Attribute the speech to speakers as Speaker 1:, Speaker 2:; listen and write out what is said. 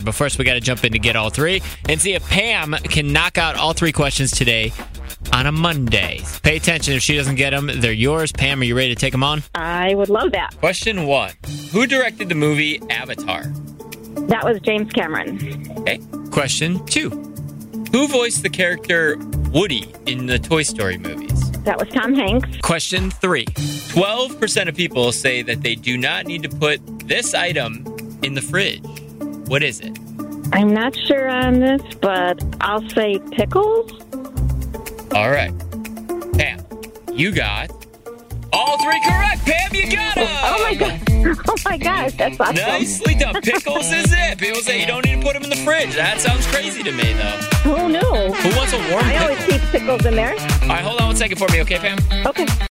Speaker 1: But first, we got to jump in to get all three and see if Pam can knock out all three questions today on a Monday. Pay attention. If she doesn't get them, they're yours. Pam, are you ready to take them on?
Speaker 2: I would love that.
Speaker 1: Question 1. Who directed the movie Avatar?
Speaker 2: That was James Cameron.
Speaker 1: Okay. Question 2. Who voiced the character Woody in the Toy Story movies?
Speaker 2: That was Tom Hanks.
Speaker 1: Question 3. 12% of people say that they do not need to put this item in the fridge. What is it?
Speaker 2: I'm not sure on this, but I'll say pickles.
Speaker 1: All right. Pam, you got all three correct. Pam, you got them.
Speaker 2: Oh, my God. Oh, my gosh. That's awesome.
Speaker 1: Nicely done. Pickles is it. People say you don't need to put them in the fridge. That sounds crazy to me, though.
Speaker 2: Oh, no.
Speaker 1: Who wants a warm
Speaker 2: I
Speaker 1: pickle?
Speaker 2: always keep pickles in there.
Speaker 1: All right, hold on one second for me, okay, Pam?
Speaker 2: Okay.